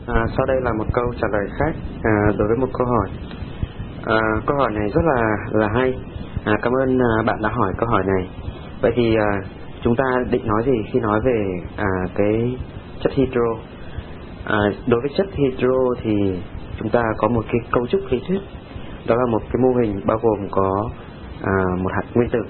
Sau đây là một câu trả lời khác đối với một câu hỏi. Câu hỏi này rất là hay. Cảm ơn bạn đã hỏi câu hỏi này. Vậy thì chúng ta định nói gì khi nói về cái chất hydro? Đối với chất hydro thì chúng ta có một cái cấu trúc lý thuyết, đó là một cái mô hình bao gồm có một hạt nguyên tử,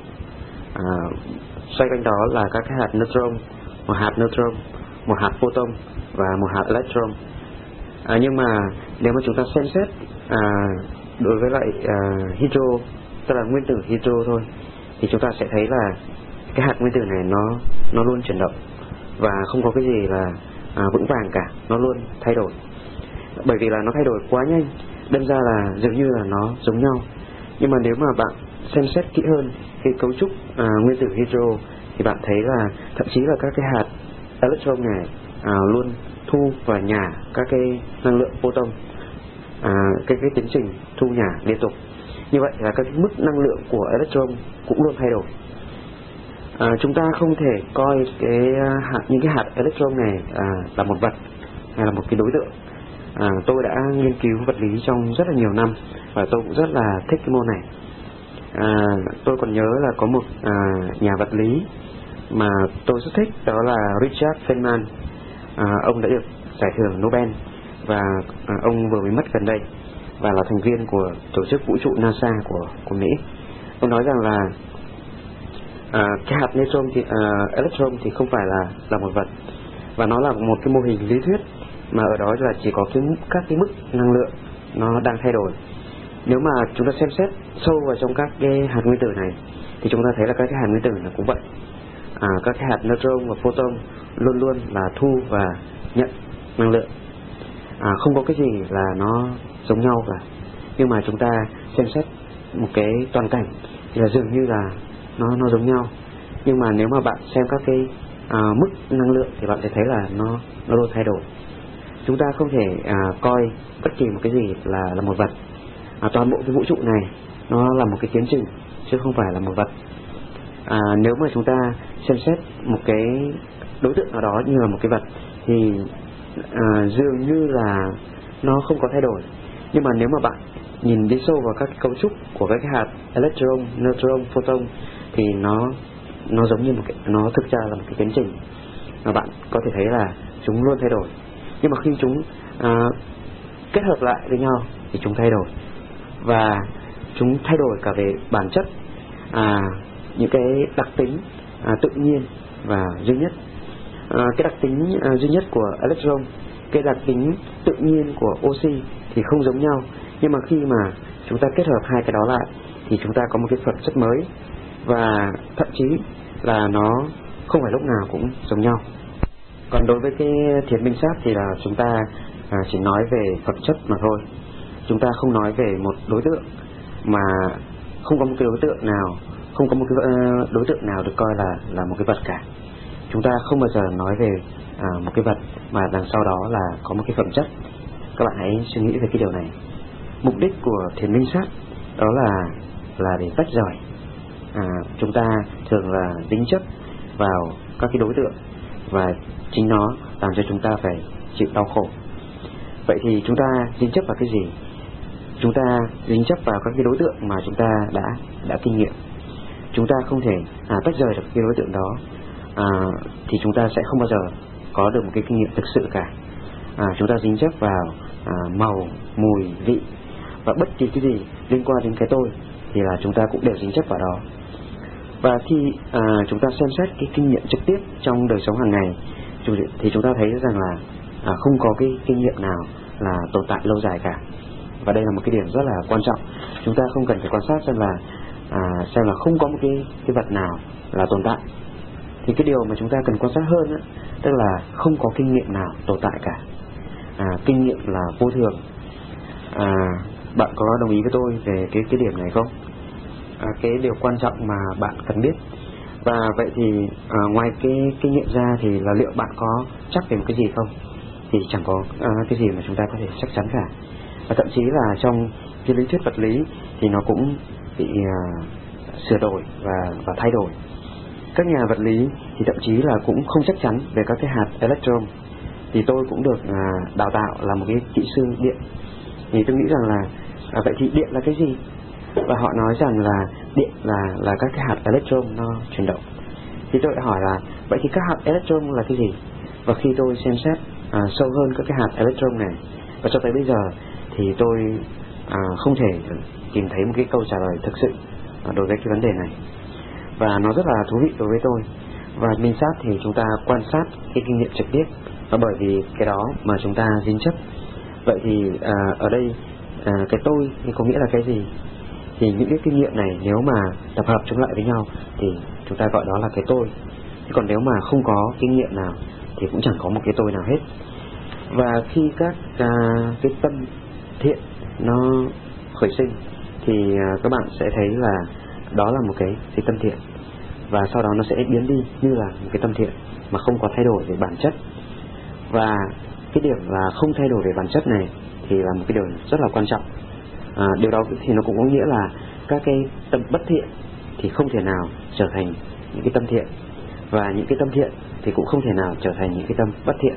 xoay quanh đó là các cái hạt neutron, một hạt neutron, một hạt photon và một hạt electron. Nhưng mà nếu mà chúng ta xem xét đối với lại hydro, tức là nguyên tử hydro thôi, thì chúng ta sẽ thấy là cái hạt nguyên tử này nó luôn chuyển động và không có cái gì là vững vàng cả, nó luôn thay đổi. Bởi vì là nó thay đổi quá nhanh, đâm ra là dường như là nó giống nhau. Nhưng mà nếu mà bạn xem xét kỹ hơn cái cấu trúc nguyên tử hydro thì bạn thấy là thậm chí là các cái hạt electron này luôn thu và nhả các cái năng lượng photon, cái tiến trình thu nhả liên tục. Như vậy là các cái mức năng lượng của electron cũng luôn thay đổi. Chúng ta không thể coi những cái hạt electron này là một vật hay là một cái đối tượng. Tôi đã nghiên cứu vật lý trong rất là nhiều năm và tôi cũng rất là thích cái môn này. Tôi còn nhớ là có một nhà vật lý mà tôi rất thích, đó là Richard Feynman. Ông đã được giải thưởng Nobel và ông vừa mới mất gần đây và là thành viên của tổ chức vũ trụ NASA của Mỹ. Ông nói rằng là cái hạt neutron thì electron thì không phải là một vật, và nó là một cái mô hình lý thuyết mà ở đó là chỉ có các cái mức năng lượng nó đang thay đổi. Nếu mà chúng ta xem xét sâu vào trong các cái hạt nguyên tử này thì chúng ta thấy là các cái hạt nguyên tử là cũng vậy. Các cái hạt neutron và photon luôn luôn là thu và nhận năng lượng. Không có cái gì là nó giống nhau cả. Nhưng mà chúng ta xem xét một cái toàn cảnh thì là dường như là nó giống nhau. Nhưng mà nếu mà bạn xem các cái mức năng lượng thì bạn sẽ thấy là nó luôn thay đổi. Chúng ta không thể coi bất kỳ một cái gì là một vật. Toàn bộ cái vũ trụ này nó là một cái tiến trình chứ không phải là một vật. Nếu mà chúng ta xem xét một cái đối tượng nào đó như là một cái vật thì dường như là nó không có thay đổi. Nhưng mà nếu mà bạn nhìn đi sâu vào các cái cấu trúc của các cái hạt electron, neutron, photon thì nó giống như nó thực ra là một cái tiến trình mà bạn có thể thấy là chúng luôn thay đổi. Nhưng mà khi chúng kết hợp lại với nhau thì chúng thay đổi, và chúng thay đổi cả về bản chất, những cái đặc tính tự nhiên và duy nhất. Cái đặc tính duy nhất của electron, cái đặc tính tự nhiên của oxy thì không giống nhau. Nhưng mà khi mà chúng ta kết hợp hai cái đó lại thì chúng ta có một cái phẩm chất mới, và thậm chí là nó không phải lúc nào cũng giống nhau. Còn đối với cái thiền minh sát thì là chúng ta chỉ nói về phẩm chất mà thôi. Chúng ta không nói về một đối tượng, mà không có một cái đối tượng nào, không có một cái đối tượng nào được coi là một cái vật cả. Chúng ta không bao giờ nói về một cái vật mà đằng sau đó là có một cái phẩm chất. Các bạn hãy suy nghĩ về cái điều này. Mục đích của thiền minh sát đó là để tách rời. Chúng ta thường là dính chấp vào các cái đối tượng và chính nó làm cho chúng ta phải chịu đau khổ. Vậy thì chúng ta dính chấp vào cái gì? Chúng ta dính chấp vào các cái đối tượng mà chúng ta đã kinh nghiệm. Chúng ta không thể tách rời được cái đối tượng đó, thì chúng ta sẽ không bao giờ có được một cái kinh nghiệm thực sự cả. Chúng ta dính chấp vào màu, mùi, vị, và bất kỳ cái gì liên quan đến cái tôi thì là chúng ta cũng đều dính chấp vào đó. Và khi chúng ta xem xét cái kinh nghiệm trực tiếp trong đời sống hàng ngày thì chúng ta thấy rằng là không có cái kinh nghiệm nào là tồn tại lâu dài cả. Và đây là một cái điểm rất là quan trọng. Chúng ta không cần phải quan sát xem là không có một cái vật nào là tồn tại. Thì cái điều mà chúng ta cần quan sát hơn tức là không có kinh nghiệm nào tồn tại cả. Kinh nghiệm là vô thường. Bạn có đồng ý với tôi về cái điểm này không? Cái điều quan trọng mà bạn cần biết. Và vậy thì ngoài cái kinh nghiệm ra thì là liệu bạn có chắc về một cái gì không? Thì chẳng có cái gì mà chúng ta có thể chắc chắn cả. Và thậm chí là trong cái lý thuyết vật lý thì nó cũng bị sửa đổi và thay đổi. Các nhà vật lý thì thậm chí là cũng không chắc chắn về các cái hạt electron. thì tôi cũng được đào tạo là một cái kỹ sư điện. Thì tôi nghĩ rằng là vậy thì điện là cái gì? Và họ nói rằng là điện là các cái hạt electron nó chuyển động. Thì tôi lại hỏi là vậy thì các hạt electron là cái gì? Và khi tôi xem xét sâu hơn các cái hạt electron này, và cho tới bây giờ thì tôi không thể tìm thấy một cái câu trả lời thực sự đối với cái vấn đề này. Và nó rất là thú vị đối với tôi. Và minh sát thì chúng ta quan sát cái kinh nghiệm trực tiếp, và bởi vì cái đó mà chúng ta dính chấp. Vậy thì ở đây cái tôi thì có nghĩa là cái gì? Thì những cái kinh nghiệm này nếu mà tập hợp chúng lại với nhau thì chúng ta gọi đó là cái tôi. Thế còn nếu mà không có kinh nghiệm nào thì cũng chẳng có một cái tôi nào hết. Và khi các cái tâm thiện nó khởi sinh thì các bạn sẽ thấy là đó là một cái tâm thiện, và sau đó nó sẽ biến đi như là một cái tâm thiện mà không có thay đổi về bản chất. Và cái điểm là không thay đổi về bản chất này thì là một cái điều rất là quan trọng. Điều đó thì nó cũng có nghĩa là các cái tâm bất thiện thì không thể nào trở thành những cái tâm thiện, và những cái tâm thiện thì cũng không thể nào trở thành những cái tâm bất thiện.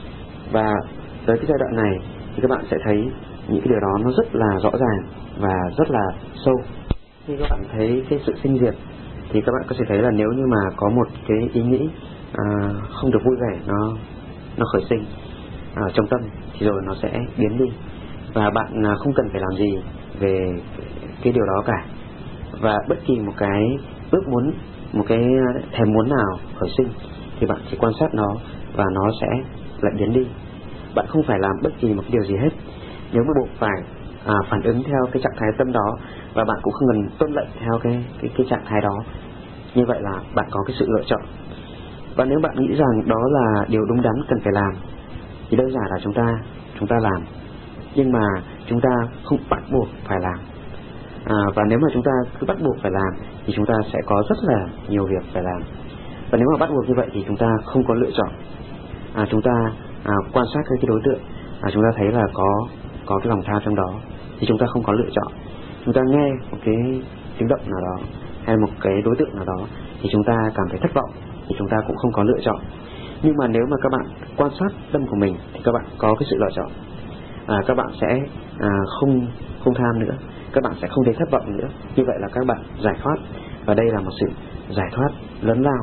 Và tới cái giai đoạn này thì các bạn sẽ thấy những cái điều đó nó rất là rõ ràng và rất là sâu. Khi các bạn thấy cái sự sinh diệt thì các bạn có thể thấy là nếu như mà có một cái ý nghĩ không được vui vẻ nó khởi sinh trong tâm thì rồi nó sẽ biến đi, và bạn không cần phải làm gì về cái điều đó cả. Và bất kỳ một cái ước muốn, một cái thèm muốn nào khởi sinh thì bạn chỉ quan sát nó và nó sẽ lại biến đi. Bạn không phải làm bất kỳ một cái điều gì hết. Nếu mà buộc phải phản ứng theo cái trạng thái tâm đó, và bạn cũng không cần tuân lệnh theo cái trạng thái đó, như vậy là bạn có cái sự lựa chọn. Và nếu bạn nghĩ rằng đó là điều đúng đắn cần phải làm thì đơn giản là chúng ta làm, nhưng mà chúng ta không bắt buộc phải làm. Và nếu mà chúng ta cứ bắt buộc phải làm thì chúng ta sẽ có rất là nhiều việc phải làm. Và nếu mà bắt buộc như vậy thì chúng ta không có lựa chọn. Chúng ta quan sát cái đối tượng, chúng ta thấy là có cái lòng tham trong đó thì chúng ta không có lựa chọn. Chúng ta nghe một cái tiếng động nào đó hay một cái đối tượng nào đó thì chúng ta cảm thấy thất vọng thì chúng ta cũng không có lựa chọn. Nhưng mà nếu mà các bạn quan sát tâm của mình thì các bạn có cái sự lựa chọn. Các bạn sẽ không tham nữa, các bạn sẽ không thấy thất vọng nữa. Như vậy là các bạn giải thoát, và đây là một sự giải thoát lớn lao.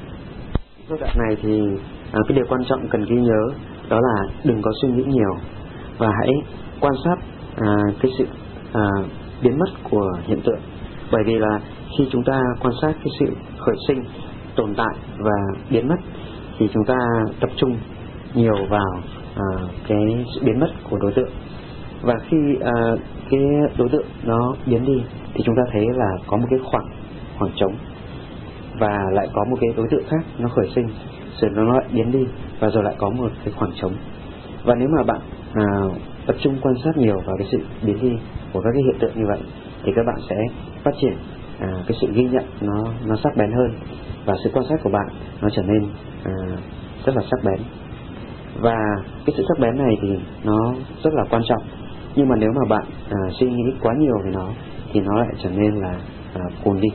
Giai đoạn này thì cái điều quan trọng cần ghi nhớ đó là đừng có suy nghĩ nhiều, và hãy quan sát cái sự biến mất của hiện tượng. Bởi vì là khi chúng ta quan sát cái sự khởi sinh, tồn tại và biến mất thì chúng ta tập trung nhiều vào cái sự biến mất của đối tượng. Và khi cái đối tượng nó biến đi thì chúng ta thấy là có một cái khoảng trống, và lại có một cái đối tượng khác nó khởi sinh rồi nó lại biến đi, và rồi lại có một cái khoảng trống. Và nếu mà bạn tập trung quan sát nhiều vào cái sự biến đi của các cái hiện tượng như vậy thì các bạn sẽ phát triển cái sự ghi nhận nó sắc bén hơn, và sự quan sát của bạn nó trở nên rất là sắc bén. Và cái sự sắc bén này thì nó rất là quan trọng. Nhưng mà nếu mà bạn suy nghĩ quá nhiều về nó thì nó lại trở nên là cùn đi.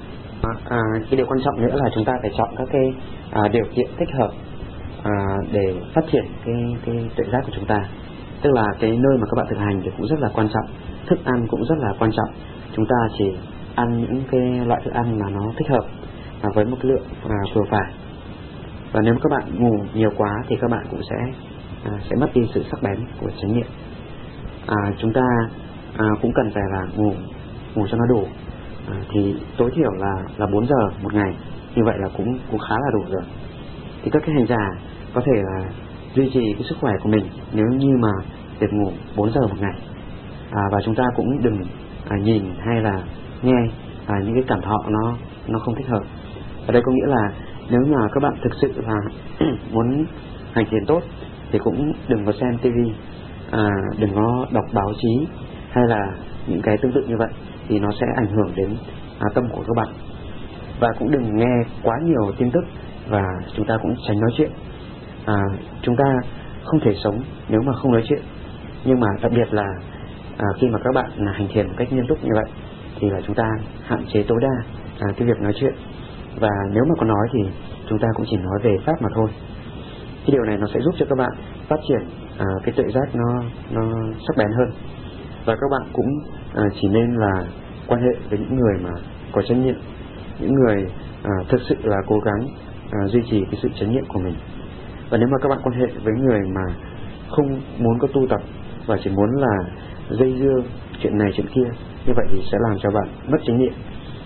Cái điều quan trọng nữa là chúng ta phải chọn các cái điều kiện thích hợp để phát triển cái tuệ giác của chúng ta. Tức là cái nơi mà các bạn thực hành thì cũng rất là quan trọng, thức ăn cũng rất là quan trọng. Chúng ta chỉ ăn những cái loại thức ăn mà nó thích hợp với một cái lượng vừa phải. Và nếu các bạn ngủ nhiều quá thì các bạn cũng sẽ mất đi sự sắc bén của chánh niệm. Chúng ta cũng cần phải là ngủ cho nó đủ, thì tối thiểu là 4 giờ một ngày. Như vậy là cũng khá là đủ rồi. Thì các cái hành giả có thể là duy trì cái sức khỏe của mình nếu như mà được ngủ 4 giờ một ngày. Và chúng ta cũng đừng nhìn hay là nghe những cái cảm thọ nó không thích hợp. Ở đây có nghĩa là nếu mà các bạn thực sự là muốn hành thiền tốt thì cũng đừng có xem tivi, đừng có đọc báo chí hay là những cái tương tự như vậy, thì nó sẽ ảnh hưởng đến tâm của các bạn. Và cũng đừng nghe quá nhiều tin tức, và chúng ta cũng tránh nói chuyện. Chúng ta không thể sống nếu mà không nói chuyện. Nhưng mà đặc biệt là khi mà các bạn hành thiền một cách nghiêm túc như vậy thì là chúng ta hạn chế tối đa cái việc nói chuyện. Và nếu mà có nói thì chúng ta cũng chỉ nói về pháp mà thôi. Cái điều này nó sẽ giúp cho các bạn phát triển cái tuệ giác nó sắc bén hơn. Và các bạn cũng chỉ nên là quan hệ với những người mà có chánh niệm, những người thực sự là cố gắng duy trì cái sự chánh niệm của mình. Và nếu mà các bạn quan hệ với người mà không muốn có tu tập và chỉ muốn là dây dưa chuyện này chuyện kia, như vậy thì sẽ làm cho bạn mất chánh niệm.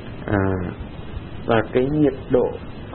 Và cái nhiệt độ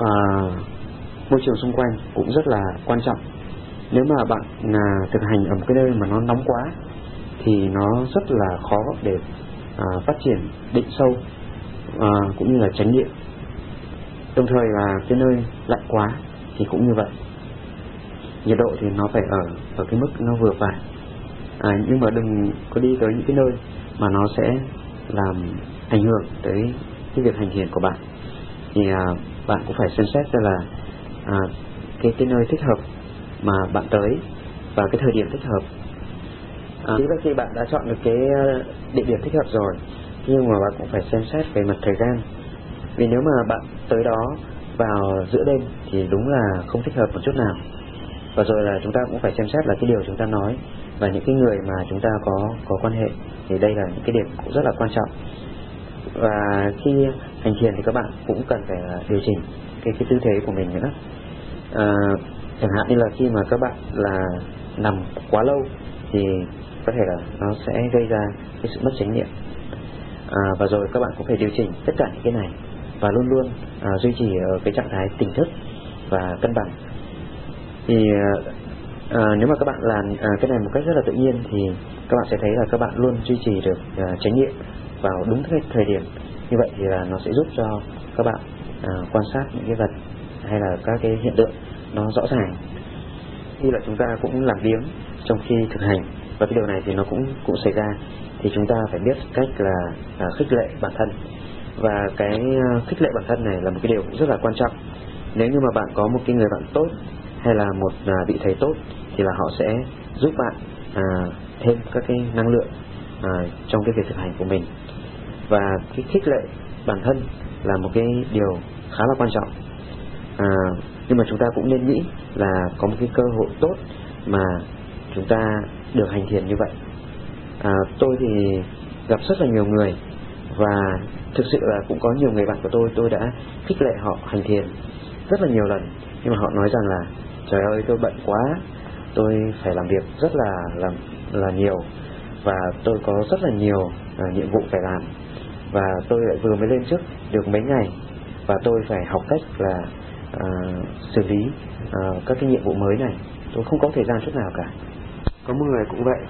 môi trường xung quanh cũng rất là quan trọng. Nếu mà bạn thực hành ở một cái nơi mà nó nóng quá thì nó rất là khó để phát triển định sâu cũng như là chánh niệm. Đồng thời là cái nơi lạnh quá thì cũng như vậy, nhiệt độ thì nó phải ở cái mức nó vừa phải. Nhưng mà đừng có đi tới những cái nơi mà nó sẽ làm ảnh hưởng tới cái việc hành thiền của bạn. Thì bạn cũng phải xem xét ra là cái nơi thích hợp mà bạn tới và cái thời điểm thích hợp. Khi bạn đã chọn được cái địa điểm thích hợp rồi, nhưng mà bạn cũng phải xem xét về mặt thời gian. Vì nếu mà bạn tới đó vào giữa đêm thì đúng là không thích hợp một chút nào. Và rồi là chúng ta cũng phải xem xét là cái điều chúng ta nói và những cái người mà chúng ta có quan hệ, thì đây là những cái điểm cũng rất là quan trọng. Và khi hành thiền thì các bạn cũng cần phải điều chỉnh cái tư thế của mình nữa. Chẳng hạn như là khi mà các bạn là nằm quá lâu thì có thể là nó sẽ gây ra cái sự mất chánh niệm. Và rồi các bạn cũng phải điều chỉnh tất cả những cái này và luôn luôn duy trì ở cái trạng thái tỉnh thức và cân bằng. Thì nếu mà các bạn làm cái này một cách rất là tự nhiên thì các bạn sẽ thấy là các bạn luôn duy trì được chánh niệm vào đúng cái thời điểm. Như vậy thì là nó sẽ giúp cho các bạn quan sát những cái vật hay là các cái hiện tượng nó rõ ràng. Khi là chúng ta cũng làm biếng trong khi thực hành, và cái điều này thì nó cũng xảy ra, thì chúng ta phải biết cách là khích lệ bản thân. Và cái khích lệ bản thân này là một cái điều cũng rất là quan trọng. Nếu như mà bạn có một cái người bạn tốt hay là một vị thầy tốt thì là họ sẽ giúp bạn thêm các cái năng lượng trong cái việc thực hành của mình. Và cái khích lệ bản thân là một cái điều khá là quan trọng. Nhưng mà chúng ta cũng nên nghĩ là có một cái cơ hội tốt mà chúng ta được hành thiền như vậy. Tôi thì gặp rất là nhiều người, và thực sự là cũng có nhiều người bạn của tôi đã khích lệ họ hành thiền rất là nhiều lần. Nhưng mà họ nói rằng là trời ơi, tôi bận quá, tôi phải làm việc rất là nhiều, và tôi có rất là nhiều nhiệm vụ phải làm, và tôi lại vừa mới lên chức được mấy ngày, và tôi phải học cách là xử lý các cái nhiệm vụ mới này. Tôi không có thời gian chút nào cả. Có một người cũng vậy,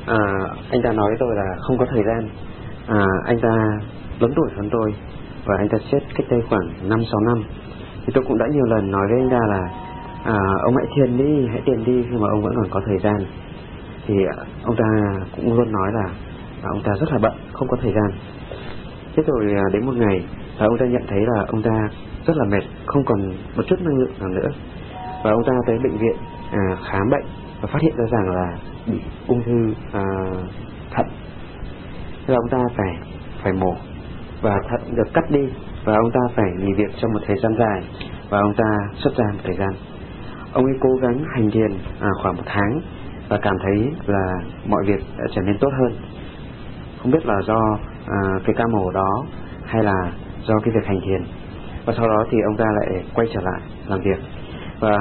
anh ta nói với tôi là không có thời gian. Anh ta lớn tuổi hơn tôi, và anh ta chết cách đây khoảng 5-6 năm. Thì tôi cũng đã nhiều lần nói với anh ta là ông hãy thiền đi, hãy thiền đi khi mà ông vẫn còn có thời gian. Thì ông ta cũng luôn nói là ông ta rất là bận, không có thời gian. Thế rồi đến một ngày ông ta nhận thấy là ông ta rất là mệt, không còn một chút năng lượng nào nữa. Và ông ta tới bệnh viện khám bệnh và phát hiện ra rằng là bị ung thư thận. Thế là ông ta phải mổ, và thận được cắt đi, và ông ta phải nghỉ việc trong một thời gian dài, và ông ta xuất ra một thời gian. Ông ấy cố gắng hành thiền khoảng 1 tháng và cảm thấy là mọi việc đã trở nên tốt hơn. Không biết là do cái ca mổ đó hay là do cái việc hành thiền. Và sau đó thì ông ta lại quay trở lại làm việc, và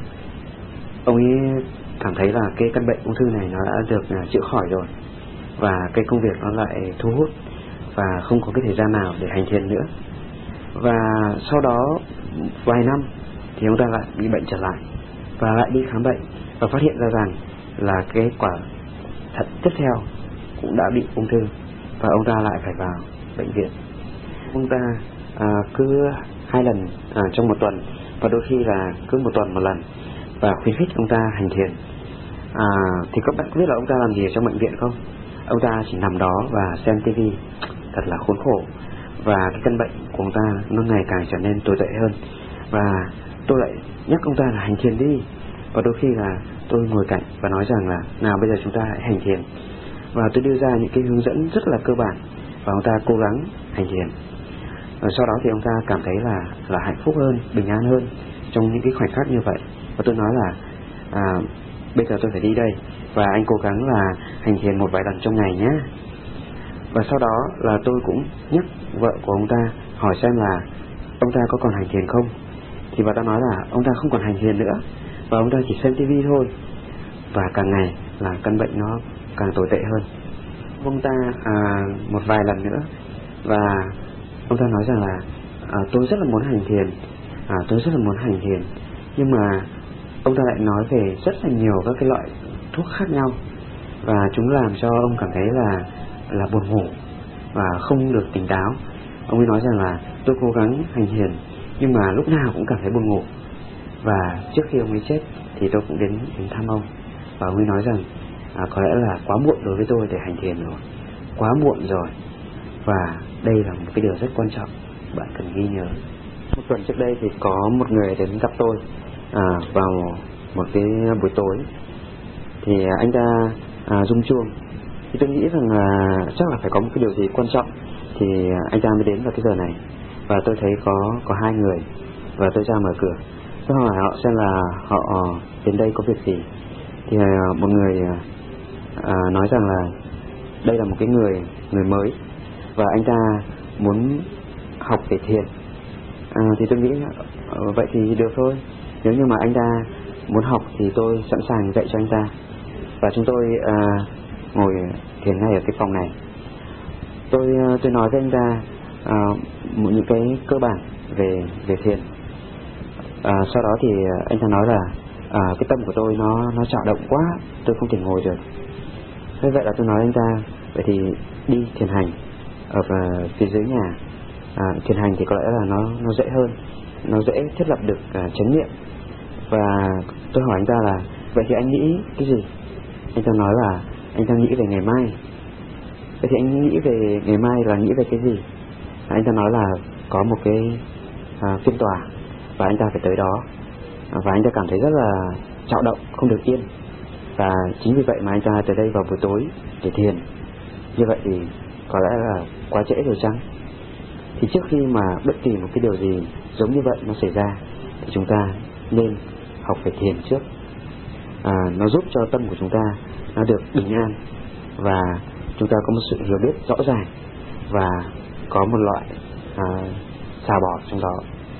ông ấy cảm thấy là cái căn bệnh ung thư này nó đã được chữa khỏi rồi, và cái công việc nó lại thu hút, và không có cái thời gian nào để hành thiền nữa. Và sau đó vài năm thì ông ta lại bị bệnh trở lại, và lại đi khám bệnh và phát hiện ra rằng là cái quả thận tiếp theo cũng đã bị ung thư, và ông ta lại phải vào bệnh viện. Ông ta cứ 2 lần trong 1 tuần, và đôi khi là cứ 1 tuần 1 lần, và khuyến khích ông ta hành thiền. Thì các bạn có biết là ông ta làm gì ở trong bệnh viện không? Ông ta chỉ nằm đó và xem tivi, thật là khốn khổ. Và cái căn bệnh của ông ta nó ngày càng trở nên tồi tệ hơn. Và tôi lại nhắc ông ta là hành thiền đi, và đôi khi là tôi ngồi cạnh và nói rằng là nào bây giờ chúng ta hãy hành thiền. Và tôi đưa ra những cái hướng dẫn rất là cơ bản, và ông ta cố gắng hành thiền. Và sau đó thì ông ta cảm thấy là hạnh phúc hơn, bình an hơn trong những cái khoảnh khắc như vậy. Và tôi nói là bây giờ tôi phải đi đây, và anh cố gắng là hành thiền một vài lần trong ngày nhé. Và sau đó là tôi cũng nhắc vợ của ông ta, hỏi xem là ông ta có còn hành thiền không. Thì bà ta nói là ông ta không còn hành thiền nữa, và ông ta chỉ xem tivi thôi. Và càng ngày là căn bệnh nó càng tồi tệ hơn. Ông ta một vài lần nữa, và ông ta nói rằng là tôi rất là muốn hành thiền, tôi rất là muốn hành thiền, nhưng mà ông ta lại nói về rất là nhiều các cái loại thuốc khác nhau, và chúng làm cho ông cảm thấy là buồn ngủ và không được tỉnh táo. Ông ấy nói rằng là tôi cố gắng hành thiền nhưng mà lúc nào cũng cảm thấy buồn ngủ. Và trước khi ông ấy chết thì tôi cũng đến thăm ông, và ông ấy nói rằng có lẽ là quá muộn đối với tôi để hành thiền rồi, quá muộn rồi, và đây là một cái điều rất quan trọng bạn cần ghi nhớ. Một tuần trước đây thì có một người đến gặp tôi vào một cái buổi tối, thì anh ta rung chuông. Thì tôi nghĩ rằng là chắc là phải có một cái điều gì quan trọng thì anh ta mới đến vào cái giờ này. Và tôi thấy có hai người, và tôi ra mở cửa. Tôi hỏi họ xem là họ đến đây có việc gì. Thì một người nói rằng là đây là một cái người mới, và anh ta muốn học về thiền. Thì tôi nghĩ vậy thì được thôi. Nếu như mà anh ta muốn học thì tôi sẵn sàng dạy cho anh ta. Và chúng tôi ngồi thiền ngay ở cái phòng này. Tôi nói với anh ta những cái cơ bản về thiền. Sau đó thì anh ta nói là cái tâm của tôi nó dao động quá, tôi không thể ngồi được. Thế vậy là tôi nói anh ta vậy thì đi thiền hành ở phía dưới nhà. Thiền hành thì có lẽ là nó dễ hơn, nó dễ thiết lập được chánh niệm. Và tôi hỏi anh ta là vậy thì anh nghĩ cái gì? Anh ta nói là anh ta nghĩ về ngày mai. Vậy thì anh nghĩ về ngày mai là nghĩ về cái gì? Anh ta nói là có một cái phiên tòa và anh ta phải tới đó. Và anh ta cảm thấy rất là dao động, không được yên. Và chính vì vậy mà anh ta tới đây vào buổi tối để thiền. Như vậy thì có lẽ là quá trễ rồi chăng? Thì trước khi mà bất kỳ một cái điều gì giống như vậy nó xảy ra thì chúng ta nên học về thiền trước. Nó giúp cho tâm của chúng ta nó được bình an, và chúng ta có một sự hiểu biết rõ ràng, và có một loại xả bỏ trong đó.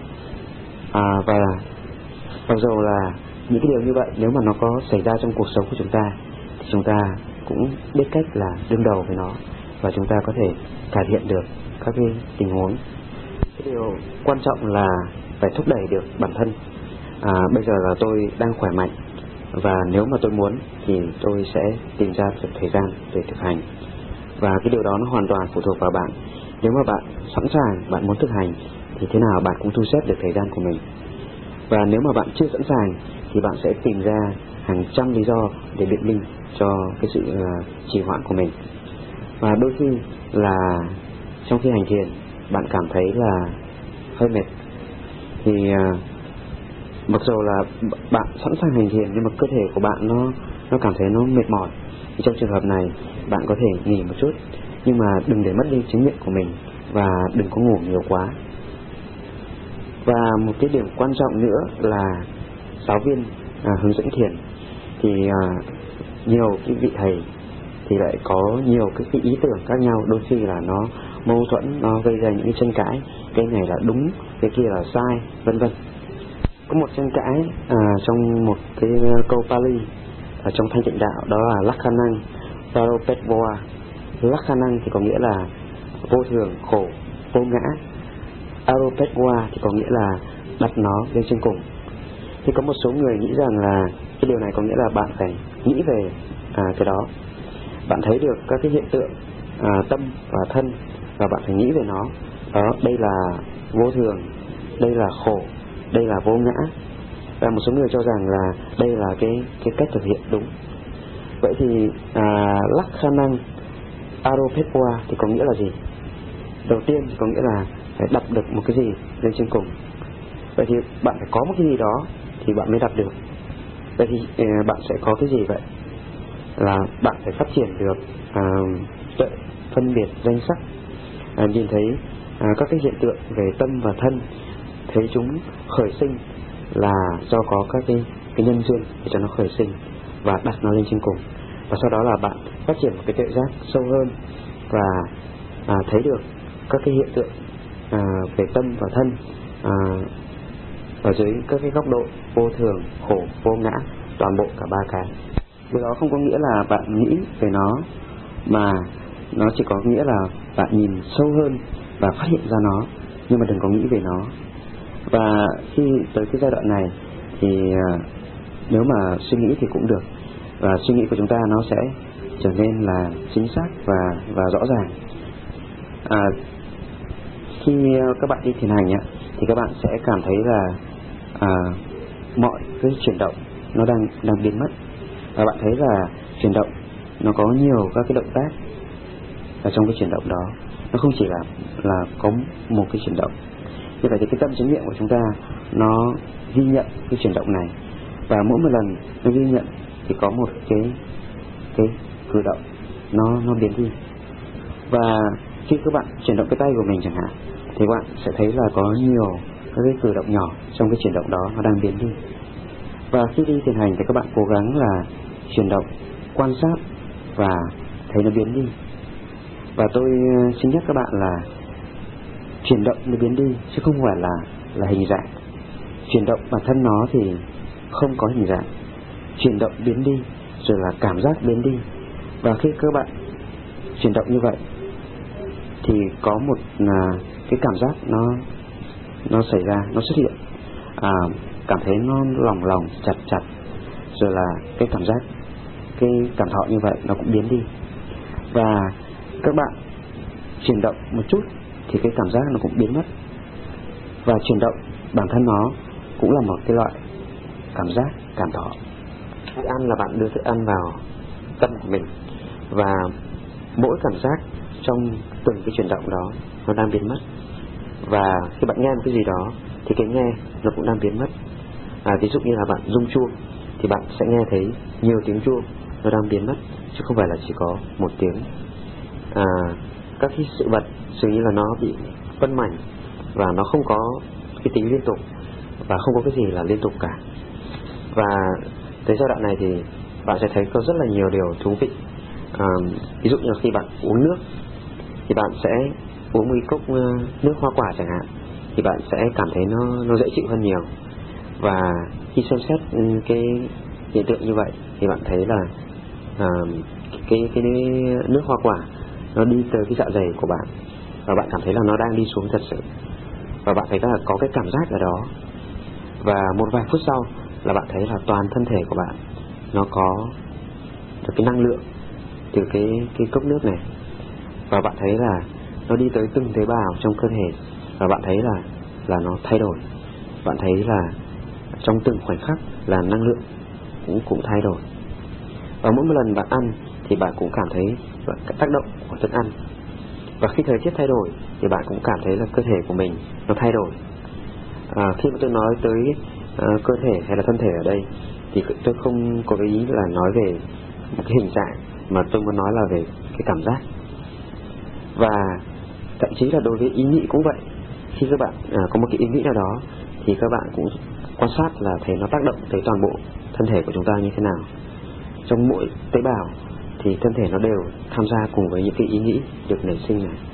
Và mặc dù là những cái điều như vậy, nếu mà nó có xảy ra trong cuộc sống của chúng ta thì chúng ta cũng biết cách là đương đầu với nó, và chúng ta có thể cải thiện được các cái tình huống. Cái điều quan trọng là phải thúc đẩy được bản thân. Bây giờ là tôi đang khỏe mạnh, và nếu mà tôi muốn thì tôi sẽ tìm ra được thời gian để thực hành. Và cái điều đó nó hoàn toàn phụ thuộc vào bạn. Nếu mà bạn sẵn sàng, bạn muốn thực hành thì thế nào bạn cũng thu xếp được thời gian của mình. Và nếu mà bạn chưa sẵn sàng thì bạn sẽ tìm ra hàng trăm lý do để biện minh cho cái sự trì hoãn của mình. Và đôi khi là trong khi hành thiền bạn cảm thấy là hơi mệt, thì mặc dù là bạn sẵn sàng hành thiền nhưng mà cơ thể của bạn nó cảm thấy nó mệt mỏi, thì trong trường hợp này bạn có thể nghỉ một chút, nhưng mà đừng để mất đi chánh niệm của mình, và đừng có ngủ nhiều quá. Và một cái điểm quan trọng nữa là giáo viên hướng dẫn thiền thì nhiều cái vị thầy thì lại có nhiều cái ý tưởng khác nhau, đôi khi là nó mâu thuẫn, nó gây ra những cái tranh cãi, cái này là đúng, cái kia là sai, vân vân. Có một tranh cãi trong một cái câu Pali ở trong Thanh Tịnh Đạo, đó là Lakhanang Paropetvoa. Lakhanang thì có nghĩa là vô thường, khổ, vô ngã. Aropetvoa thì có nghĩa là đặt nó lên trên cùng. Thì có một số người nghĩ rằng là cái điều này có nghĩa là bạn phải nghĩ về cái đó. Bạn thấy được các cái hiện tượng tâm và thân, và bạn phải nghĩ về nó. Đó, đây là vô thường, đây là khổ, đây là vô ngã. Và một số người cho rằng là đây là cái cách thực hiện đúng. Vậy thì Lakhanang Aropetvoa thì có nghĩa là gì? Đầu tiên thì có nghĩa là phải đặt được một cái gì lên trên cùng. Vậy thì bạn phải có một cái gì đó thì bạn mới đặt được. Vậy thì bạn sẽ có cái gì vậy? Là bạn phải phát triển được tuệ phân biệt danh sắc, nhìn thấy các cái hiện tượng về tâm và thân, thấy chúng khởi sinh là do có các cái cái nhân duyên để cho nó khởi sinh và đặt nó lên trên cùng. Và sau đó là bạn phát triển một cái tuệ giác sâu hơn và thấy được các cái hiện tượng về tâm và thân ở dưới các cái góc độ vô thường, khổ, vô ngã, toàn bộ cả ba cái. Điều đó không có nghĩa là bạn nghĩ về nó, mà nó chỉ có nghĩa là bạn nhìn sâu hơn và phát hiện ra nó, nhưng mà đừng có nghĩ về nó. Và khi tới cái giai đoạn này thì nếu mà suy nghĩ thì cũng được, và suy nghĩ của chúng ta nó sẽ trở nên là chính xác và rõ ràng. Khi các bạn đi thiền hành thì các bạn sẽ cảm thấy là mọi cái chuyển động nó đang biến mất, và bạn thấy là chuyển động nó có nhiều các cái động tác ở trong cái chuyển động đó, nó không chỉ là có một cái chuyển động. Như vậy thì cái tâm chánh niệm của chúng ta nó ghi nhận cái chuyển động này, và mỗi một lần nó ghi nhận thì có một cái cử động nó biến đi. Và khi các bạn chuyển động cái tay của mình chẳng hạn, thì các bạn sẽ thấy là có nhiều các cái cử động nhỏ trong cái chuyển động đó nó đang biến đi. Và khi đi thiền hành thì các bạn cố gắng là chuyển động, quan sát và thấy nó biến đi. Và tôi xin nhắc các bạn là chuyển động nó biến đi chứ không phải là hình dạng. Chuyển động bản thân nó thì không có hình dạng. Chuyển động biến đi rồi là cảm giác biến đi. Và khi các bạn chuyển động như vậy thì có một cái cảm giác nó xảy ra, nó xuất hiện, cảm thấy nó lỏng chặt, rồi là cái cảm giác, cái cảm thọ như vậy nó cũng biến đi. Và các bạn chuyển động một chút thì cái cảm giác nó cũng biến mất. Và chuyển động bản thân nó cũng là một cái loại cảm giác, cảm thọ. Thức ăn là bạn đưa thức ăn vào tâm của mình, và mỗi cảm giác trong từng cái chuyển động đó nó đang biến mất. Và khi bạn nghe một cái gì đó thì cái nghe nó cũng đang biến mất. Ví dụ như là bạn rung chuông thì bạn sẽ nghe thấy nhiều tiếng chuông nó đang biến mất, chứ không phải là chỉ có một tiếng. Các cái sự vật dường như là nó bị phân mảnh và nó không có cái tính liên tục, và không có cái gì là liên tục cả. Và tới giai đoạn này thì bạn sẽ thấy có rất là nhiều điều thú vị. Ví dụ như khi bạn uống nước thì bạn sẽ uống một cốc nước hoa quả chẳng hạn, thì bạn sẽ cảm thấy nó dễ chịu hơn nhiều. Và khi xem xét cái hiện tượng như vậy thì bạn thấy là cái nước hoa quả nó đi tới cái dạ dày của bạn, và bạn cảm thấy là nó đang đi xuống thật sự, và bạn thấy là có cái cảm giác ở đó. Và một vài phút sau là bạn thấy là toàn thân thể của bạn nó có được cái năng lượng từ cái cốc nước này, và bạn thấy là nó đi tới từng tế bào trong cơ thể, và bạn thấy là nó thay đổi. Bạn thấy là trong từng khoảnh khắc là năng lượng cũng thay đổi. Và mỗi một lần bạn ăn thì bạn cũng cảm thấy cái tác động của thức ăn. Và khi thời tiết thay đổi thì bạn cũng cảm thấy là cơ thể của mình nó thay đổi. Khi mà tôi nói tới cơ thể hay là thân thể ở đây thì tôi không có ý là nói về một cái hình dạng, mà tôi muốn nói là về cái cảm giác. Và thậm chí là đối với ý nghĩ cũng vậy. Khi các bạn có một cái ý nghĩ nào đó thì các bạn cũng quan sát là thấy nó tác động tới toàn bộ thân thể của chúng ta như thế nào. Trong mỗi tế bào thì thân thể nó đều tham gia cùng với những cái ý nghĩ được nảy sinh này.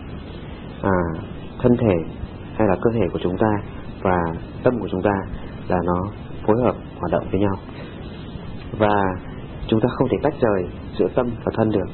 Thân thể hay là cơ thể của chúng ta và tâm của chúng ta là nó phối hợp hoạt động với nhau, và chúng ta không thể tách rời giữa tâm và thân được.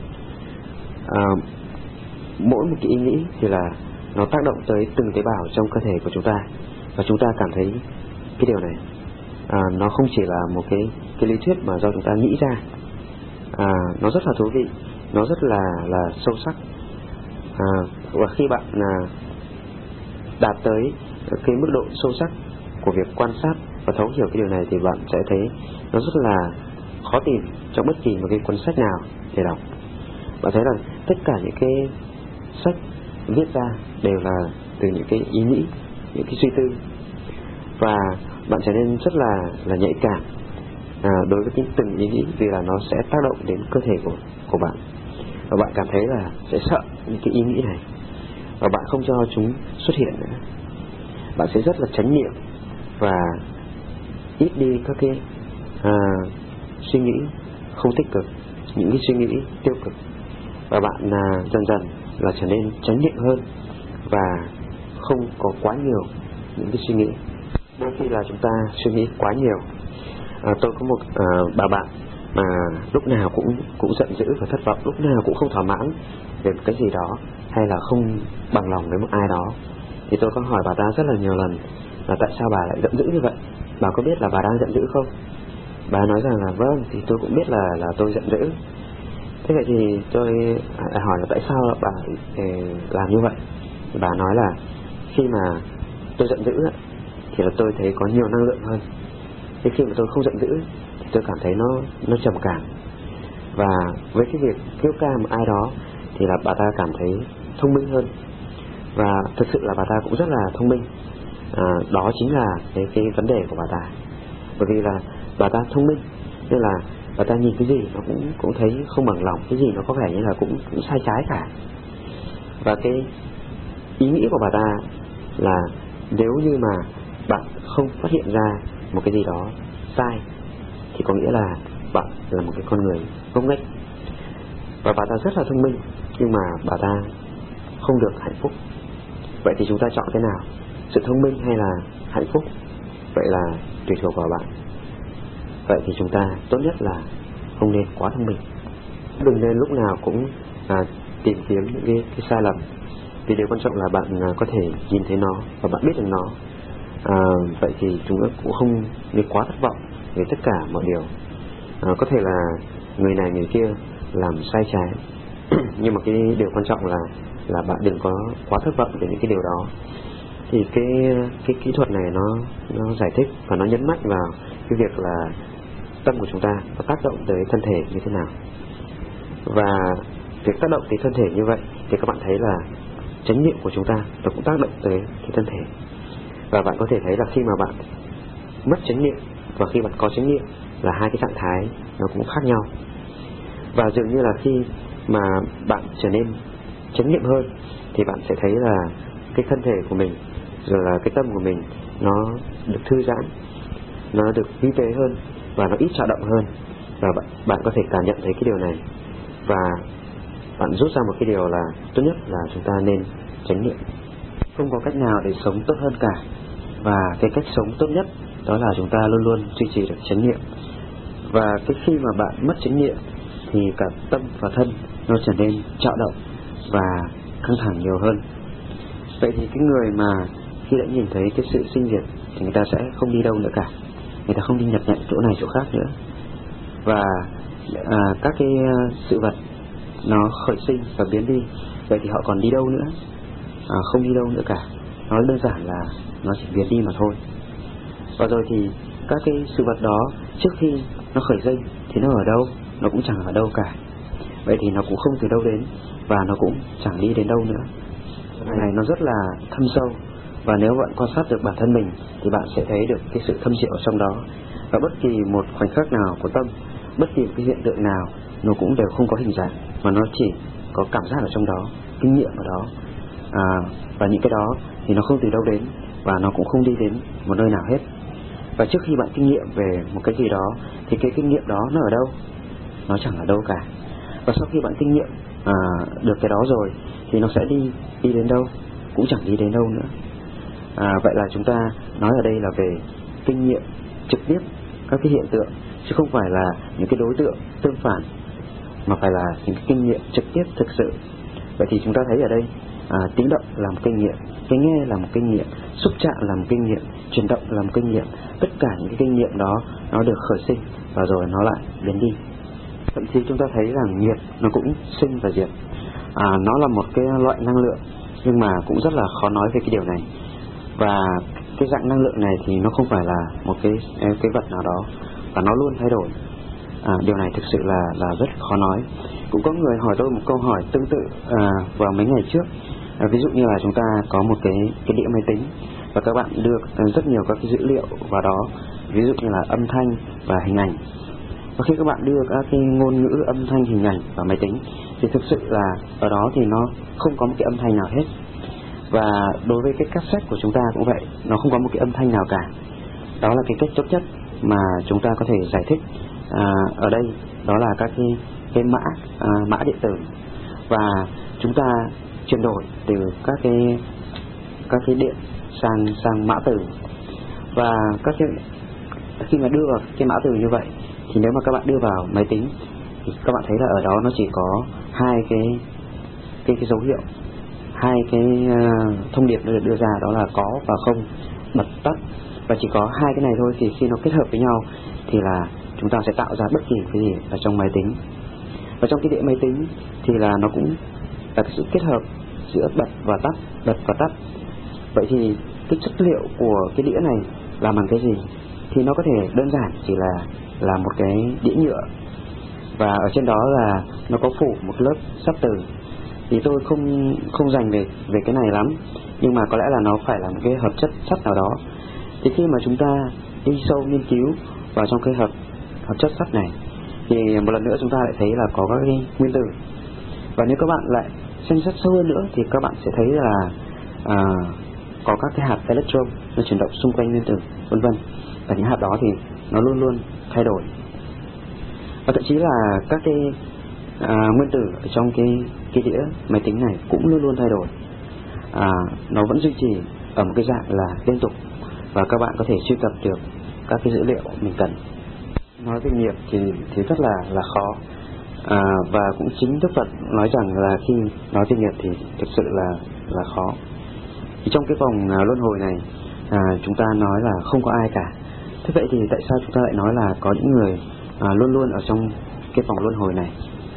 Mỗi một cái ý nghĩ thì là nó tác động tới từng tế bào trong cơ thể của chúng ta, và chúng ta cảm thấy cái điều này nó không chỉ là một cái lý thuyết mà do chúng ta nghĩ ra. Nó rất là thú vị, nó rất là sâu sắc. Và khi bạn đạt tới cái mức độ sâu sắc của việc quan sát và thấu hiểu cái điều này thì bạn sẽ thấy nó rất là khó tìm trong bất kỳ một cái cuốn sách nào để đọc. Bạn thấy là tất cả những cái sách viết ra đều là từ những cái ý nghĩ, những cái suy tư, và bạn trở nên rất là nhạy cảm đối với cái từng ý nghĩ, vì là nó sẽ tác động đến cơ thể của bạn, và bạn cảm thấy là sẽ sợ những cái ý nghĩ này, và bạn không cho chúng xuất hiện nữa. Bạn sẽ rất là chánh niệm và ít đi các cái suy nghĩ không tích cực, những cái suy nghĩ tiêu cực, và bạn dần dần là trở nên chánh niệm hơn và không có quá nhiều những cái suy nghĩ. Đôi khi là chúng ta suy nghĩ quá nhiều. Tôi có một bà bạn mà lúc nào cũng giận dữ và thất vọng, lúc nào cũng không thỏa mãn về một cái gì đó, hay là không bằng lòng với một ai đó. Thì tôi có hỏi bà ta rất là nhiều lần là tại sao bà lại giận dữ như vậy, bà có biết là bà đang giận dữ không? Bà nói rằng là vâng, thì tôi cũng biết là tôi giận dữ. Thế vậy thì tôi hỏi là tại sao bà làm như vậy? Bà nói là khi mà tôi giận dữ thì là tôi thấy có nhiều năng lượng hơn. Thế khi mà tôi không giận dữ thì tôi cảm thấy nó trầm cảm. Và với cái việc kêu ca một ai đó thì là bà ta cảm thấy thông minh hơn. Và thực sự là bà ta cũng rất là thông minh. Đó chính là cái vấn đề của bà ta. Bởi vì là bà ta thông minh nên là bà ta nhìn cái gì nó cũng thấy không bằng lòng, cái gì nó có vẻ như là cũng sai trái cả. Và cái ý nghĩ của bà ta là nếu như mà bạn không phát hiện ra một cái gì đó sai thì có nghĩa là bạn là một cái con người ngốc nghếch. Và bà ta rất là thông minh nhưng mà bà ta không được hạnh phúc. Vậy thì chúng ta chọn cái nào, sự thông minh hay là hạnh phúc? Vậy là tùy thuộc vào bạn. Vậy thì chúng ta tốt nhất là không nên quá thông minh. Đừng nên lúc nào cũng tìm kiếm những cái sai lầm. Vì điều quan trọng là bạn có thể nhìn thấy nó và bạn biết được nó. Vậy thì chúng ta cũng không nên quá thất vọng về tất cả mọi điều. Có thể là người này người kia làm sai trái nhưng mà cái điều quan trọng là bạn đừng có quá thất vọng về những cái điều đó. Thì cái kỹ thuật này nó giải thích và nó nhấn mạnh vào cái việc là tâm của chúng ta có tác động tới thân thể như thế nào. Và việc tác động tới thân thể như vậy thì các bạn thấy là chánh niệm của chúng ta nó cũng tác động tới cái thân thể. Và bạn có thể thấy là khi mà bạn mất chánh niệm và khi bạn có chánh niệm là hai cái trạng thái nó cũng khác nhau. Và dường như là khi mà bạn trở nên chánh niệm hơn thì bạn sẽ thấy là cái thân thể của mình rồi là cái tâm của mình nó được thư giãn, nó được vi tế hơn và nó ít dao động hơn. Và bạn có thể cảm nhận thấy cái điều này và bạn rút ra một cái điều là tốt nhất là chúng ta nên chánh niệm. Không có cách nào để sống tốt hơn cả. Và cái cách sống tốt nhất đó là chúng ta luôn luôn duy trì được chánh niệm. Và cái khi mà bạn mất chánh niệm thì cả tâm và thân nó trở nên dao động và căng thẳng nhiều hơn. Vậy thì cái người mà khi đã nhìn thấy cái sự sinh diệt thì người ta sẽ không đi đâu nữa cả. Người ta không đi nhập nhận chỗ này chỗ khác nữa. Và các cái sự vật nó khởi sinh và biến đi. Vậy thì họ còn đi đâu nữa? Không đi đâu nữa cả. Nói đơn giản là nó chỉ biến đi mà thôi. Và rồi thì các cái sự vật đó trước khi nó khởi sinh thì nó ở đâu? Nó cũng chẳng ở đâu cả. Vậy thì nó cũng không từ đâu đến và nó cũng chẳng đi đến đâu nữa. Cái này nó rất là thâm sâu. Và nếu bạn quan sát được bản thân mình thì bạn sẽ thấy được cái sự thâm diệu ở trong đó. Và bất kỳ một khoảnh khắc nào của tâm, bất kỳ một cái hiện tượng nào nó cũng đều không có hình dạng, mà nó chỉ có cảm giác ở trong đó, kinh nghiệm ở đó. Và những cái đó thì nó không từ đâu đến và nó cũng không đi đến một nơi nào hết. Và trước khi bạn kinh nghiệm về một cái gì đó thì cái kinh nghiệm đó nó ở đâu? Nó chẳng ở đâu cả. Và sau khi bạn kinh nghiệm được cái đó rồi thì nó sẽ đi đến đâu? Cũng chẳng đi đến đâu nữa. Vậy là chúng ta nói ở đây là về kinh nghiệm trực tiếp các cái hiện tượng, chứ không phải là những cái đối tượng tương phản, mà phải là những cái kinh nghiệm trực tiếp thực sự. Vậy thì chúng ta thấy ở đây tiếng động là một kinh nghiệm, cái nghe là một kinh nghiệm, xúc chạm là một kinh nghiệm, chuyển động là một kinh nghiệm. Tất cả những cái kinh nghiệm đó nó được khởi sinh và rồi nó lại biến đi. Thậm chí chúng ta thấy rằng nhiệt nó cũng sinh và diệt. Nó là một cái loại năng lượng nhưng mà cũng rất là khó nói về cái điều này. Và cái dạng năng lượng này thì nó không phải là một cái vật nào đó và nó luôn thay đổi. Điều này thực sự là rất khó nói. Cũng có người hỏi tôi một câu hỏi tương tự vào mấy ngày trước. Ví dụ như là chúng ta có một cái đĩa máy tính và các bạn đưa rất nhiều các cái dữ liệu vào đó, ví dụ như là âm thanh và hình ảnh. Và khi các bạn đưa các cái ngôn ngữ âm thanh, hình ảnh vào máy tính thì thực sự là ở đó thì nó không có một cái âm thanh nào hết. Và đối với cái cassette của chúng ta cũng vậy, nó không có một cái âm thanh nào cả. Đó là cái cách tốt nhất mà chúng ta có thể giải thích ở đây đó là các cái mã điện tử, và chúng ta chuyển đổi từ các cái điện sang mã từ. Và khi mà đưa vào cái mã từ như vậy thì nếu mà các bạn đưa vào máy tính thì các bạn thấy là ở đó nó chỉ có hai cái dấu hiệu, hai cái thông điệp được đưa ra, đó là có và không, bật tắt, và chỉ có hai cái này thôi. Thì khi nó kết hợp với nhau thì là chúng ta sẽ tạo ra bất kỳ cái gì ở trong máy tính. Và trong cái đĩa máy tính thì là nó cũng là cái sự kết hợp giữa bật và tắt. Vậy thì cái chất liệu của cái đĩa này làm bằng cái gì? Thì nó có thể đơn giản chỉ là một cái đĩa nhựa, và ở trên đó là nó có phủ một lớp sắt từ. Thì tôi không dành về cái này lắm, nhưng mà có lẽ là nó phải là một cái hợp chất sắt nào đó. Thì khi mà chúng ta đi sâu nghiên cứu vào trong cái hợp chất sắt này thì một lần nữa chúng ta lại thấy là có các cái nguyên tử. Và nếu các bạn lại xem xét sâu hơn nữa thì các bạn sẽ thấy là có các cái hạt electron nó chuyển động xung quanh nguyên tử, vân vân. Và những hạt đó thì nó luôn luôn thay đổi. Và thậm chí là các cái nguyên tử ở trong cái đĩa máy tính này cũng luôn luôn thay đổi. Nó vẫn duy trì ở một cái dạng là liên tục, và các bạn có thể truy cập được các cái dữ liệu mình cần. Nói về nghiệp thì rất là khó, và cũng chính Đức Phật nói rằng là khi nói về nghiệp thì thực sự là khó. Thì trong cái vòng luân hồi này chúng ta nói là không có ai cả. Thế vậy thì tại sao chúng ta lại nói là có những người luôn luôn ở trong cái vòng luân hồi này?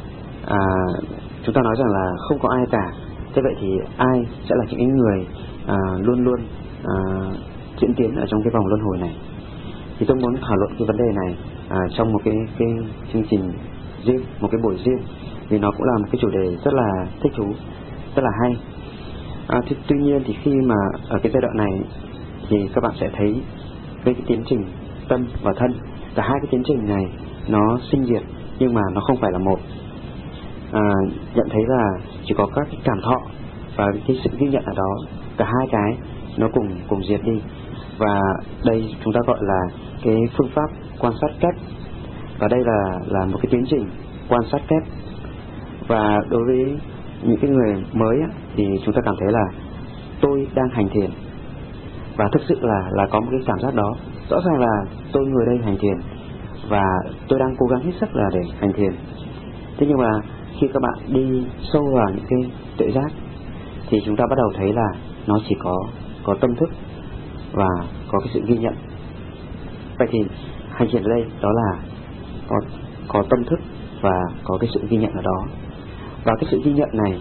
Chúng ta nói rằng là không có ai cả. Thế vậy thì ai sẽ là những người luôn luôn diễn tiến ở trong cái vòng luân hồi này? Thì tôi muốn thảo luận cái vấn đề này trong một cái chương trình riêng, một cái buổi riêng, vì nó cũng là một cái chủ đề rất là thích thú, rất là hay. Tuy nhiên thì khi mà ở cái giai đoạn này thì các bạn sẽ thấy cái tiến trình tâm và thân, cả hai cái tiến trình này nó sinh diệt, nhưng mà nó không phải là một. Nhận thấy là chỉ có các cái cảm thọ và cái sự ghi nhận ở đó, cả hai cái nó cùng diệt đi. Và đây chúng ta gọi là cái phương pháp quan sát kép, và đây là một cái tiến trình quan sát kép. Và đối với những cái người mới thì chúng ta cảm thấy là tôi đang hành thiền, và thực sự là có một cái cảm giác đó. Rõ ràng là tôi ngồi đây hành thiền và tôi đang cố gắng hết sức là để hành thiền. Thế nhưng mà khi các bạn đi sâu vào những cái tuệ giác thì chúng ta bắt đầu thấy là nó chỉ có tâm thức và có cái sự ghi nhận. Vậy thì hành thiền ở đây đó là có tâm thức và có cái sự ghi nhận ở đó. Và cái sự ghi nhận này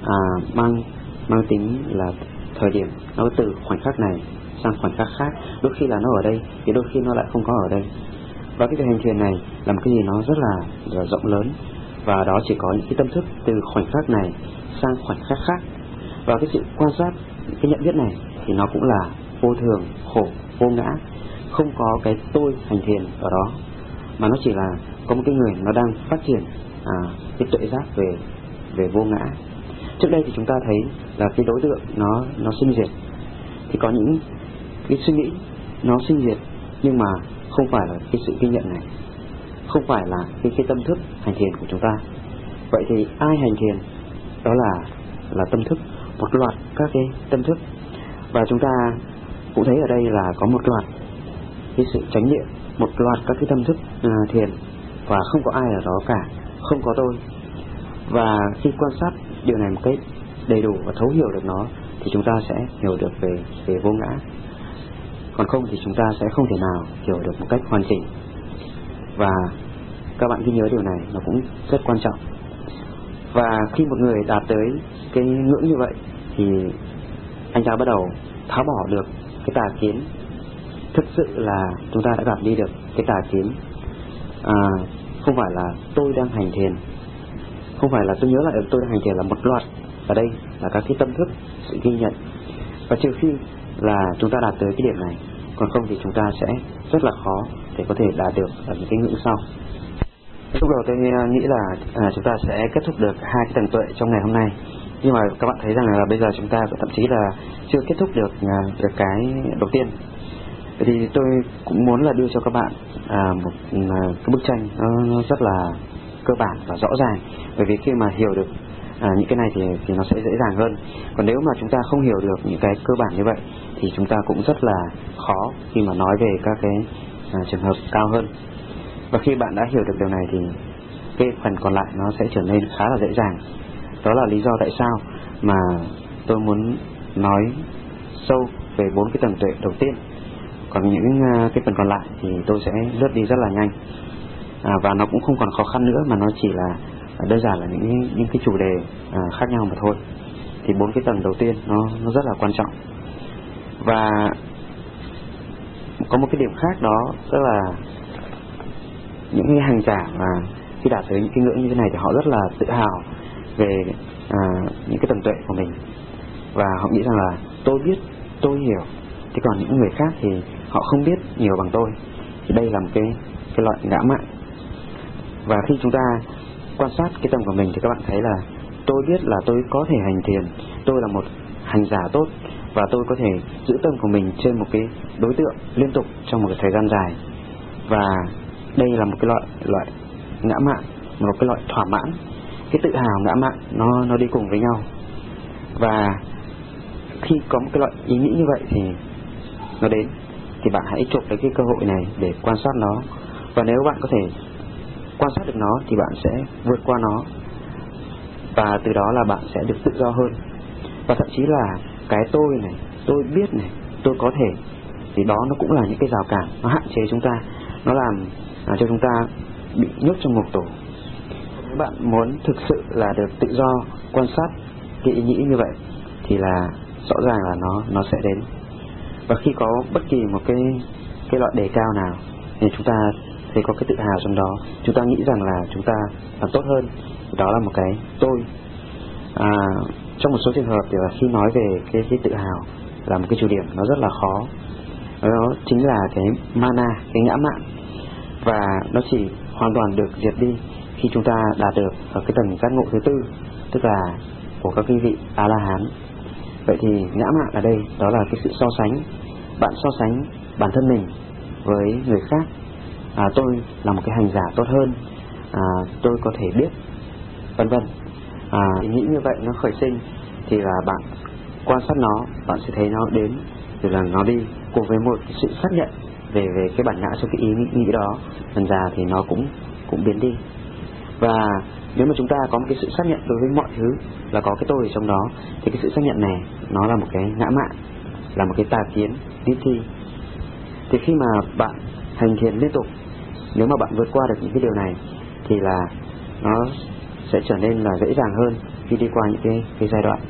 mang tính là thời điểm, nó từ khoảnh khắc này sang khoảnh khắc khác. Đôi khi là nó ở đây thì đôi khi nó lại không có ở đây. Và cái việc hành thiền này là một cái gì nó rất là rộng lớn, và đó chỉ có những cái tâm thức từ khoảnh khắc này sang khoảnh khắc khác. Và cái sự quan sát, cái nhận biết này thì nó cũng là vô thường, khổ, vô ngã. Không có cái tôi hành thiền ở đó, mà nó chỉ là có một cái người nó đang phát triển cái tuệ giác về vô ngã. Trước đây thì chúng ta thấy là cái đối tượng nó sinh diệt, thì có những cái suy nghĩ nó sinh diệt, nhưng mà không phải là cái sự ghi nhận này, không phải là cái tâm thức hành thiền của chúng ta. Vậy thì ai hành thiền? Đó là tâm thức, một loạt các cái tâm thức. Và chúng ta cũng thấy ở đây là có một loạt cái sự chánh niệm, một loạt các cái tâm thức thiền, và không có ai ở đó cả, không có tôi. Và khi quan sát điều này một cách đầy đủ và thấu hiểu được nó thì chúng ta sẽ hiểu được về vô ngã. Còn không thì chúng ta sẽ không thể nào hiểu được một cách hoàn chỉnh. Và các bạn ghi nhớ điều này, nó cũng rất quan trọng. Và khi một người đạt tới cái ngưỡng như vậy thì anh ta bắt đầu tháo bỏ được cái tà kiến. Thực sự là chúng ta đã gặp đi được cái tà kiến. Không phải là tôi đang hành thiền, không phải là tôi nhớ lại tôi đang hành thiền, là một loạt ở đây là các cái tâm thức, sự ghi nhận. Và trừ khi là chúng ta đạt tới cái điểm này, còn không thì chúng ta sẽ rất là khó để có thể đạt được ở những cái ngưỡng sau. Lúc đầu tôi nghĩ là chúng ta sẽ kết thúc được hai cái tầng tuệ trong ngày hôm nay, nhưng mà các bạn thấy rằng là bây giờ chúng ta thậm chí là chưa kết thúc được cái đầu tiên. Thì tôi cũng muốn là đưa cho các bạn một cái bức tranh nó rất là cơ bản và rõ ràng, bởi vì khi mà hiểu được những cái này thì nó sẽ dễ dàng hơn. Còn nếu mà chúng ta không hiểu được những cái cơ bản như vậy thì chúng ta cũng rất là khó khi mà nói về các cái trường hợp cao hơn. Và khi bạn đã hiểu được điều này thì cái phần còn lại nó sẽ trở nên khá là dễ dàng. Đó là lý do tại sao mà tôi muốn nói sâu về 4 cái tầng tuệ đầu tiên. Còn những cái phần còn lại thì tôi sẽ lướt đi rất là nhanh, và nó cũng không còn khó khăn nữa, mà nó chỉ là đơn giản là những cái chủ đề khác nhau mà thôi. Thì 4 cái tầng đầu tiên nó rất là quan trọng. Và có một cái điểm khác đó, tức là những cái hành giả mà khi đạt tới những cái ngưỡng như thế này thì họ rất là tự hào về những cái tầng tuệ của mình, và họ nghĩ rằng là tôi biết, tôi hiểu, thế còn những người khác thì họ không biết nhiều bằng tôi. Thì đây là một cái loại ngã mạn. Và khi chúng ta quan sát cái tầng của mình thì các bạn thấy là tôi biết là tôi có thể hành thiền, tôi là một hành giả tốt, và tôi có thể giữ tâm của mình trên một cái đối tượng liên tục trong một cái thời gian dài. Và đây là một cái loại ngã mạn, một cái loại thỏa mãn. Cái tự hào ngã mạn nó đi cùng với nhau. Và khi có một cái loại ý nghĩ như vậy thì nó đến, thì bạn hãy chụp lấy cái cơ hội này để quan sát nó. Và nếu bạn có thể quan sát được nó thì bạn sẽ vượt qua nó, và từ đó là bạn sẽ được tự do hơn. Và thậm chí là cái tôi này, tôi biết này, tôi có thể, thì đó nó cũng là những cái rào cản, nó hạn chế chúng ta, nó làm cho chúng ta bị nhốt trong ngục tù. Nếu bạn muốn thực sự là được tự do quan sát cái ý nghĩ như vậy thì là rõ ràng là nó sẽ đến. Và khi có bất kỳ một cái loại đề cao nào thì chúng ta thấy có cái tự hào trong đó, chúng ta nghĩ rằng là chúng ta làm tốt hơn, đó là một cái tôi. Trong một số trường hợp thì là khi nói về cái tự hào là một cái chủ điểm nó rất là khó. Đó chính là cái mana, cái ngã mạn, và nó chỉ hoàn toàn được diệt đi khi chúng ta đạt được ở cái tầng giác ngộ thứ tư, tức là của các quý vị A-la-hán. Vậy thì ngã mạn ở đây đó là cái sự so sánh. Bạn so sánh bản thân mình với người khác. Tôi là một cái hành giả tốt hơn, tôi có thể biết, vân vân. Ý nghĩ như vậy nó khởi sinh thì là bạn quan sát nó, bạn sẽ thấy nó đến, rồi là nó đi cùng với một cái sự xác nhận về cái bản ngã trong cái ý nghĩ đó, dần dà thì nó cũng biến đi. Và nếu mà chúng ta có một cái sự xác nhận đối với mọi thứ là có cái tôi ở trong đó, thì cái sự xác nhận này nó là một cái ngã mạn, là một cái tà kiến, ditthi. Thì khi mà bạn hành thiền liên tục, nếu mà bạn vượt qua được những cái điều này thì là nó sẽ trở nên là dễ dàng hơn khi đi qua những cái giai đoạn